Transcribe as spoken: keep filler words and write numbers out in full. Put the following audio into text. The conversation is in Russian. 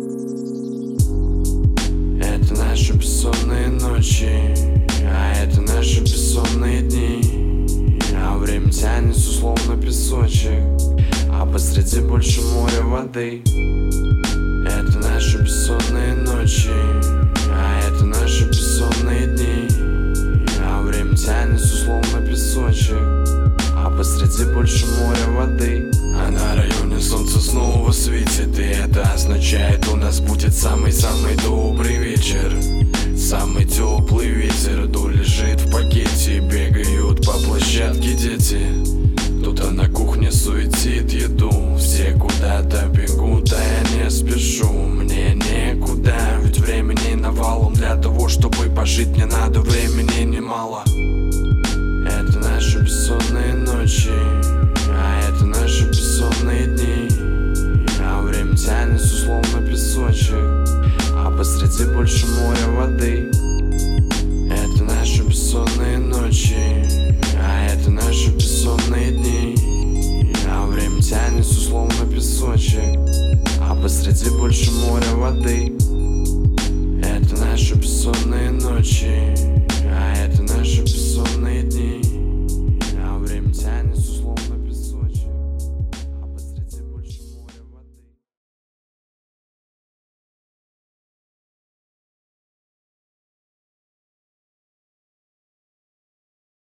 Это наши бессонные ночи, а это наши бессонные дни. А время тянется словно песочек, а посреди больше моря воды. Это наши бессонные ночи, а это наши бессонные дни. А время тянется словно песочек, а посреди больше моря воды. А на районе солнце снова светит, и это означает, у нас будет самый-самый добрый вечер. Самый теплый ветер, дул лежит в пакете, бегают по площадке дети. Кто-то на кухне суетит еду, все куда-то бегут, а я не спешу. Мне некуда, ведь времени навалом. Для того, чтобы пожить, мне надо времени немало. Это наши бессонные ночи, а это наши бессонные дни. А время тянется словно песочек, а посреди больше моря воды. Это наши бессонные ночи, а это наши бессонные дни. А время тянется словно песочек, а посреди больше моря воды. Это наши бессонные ночи, а это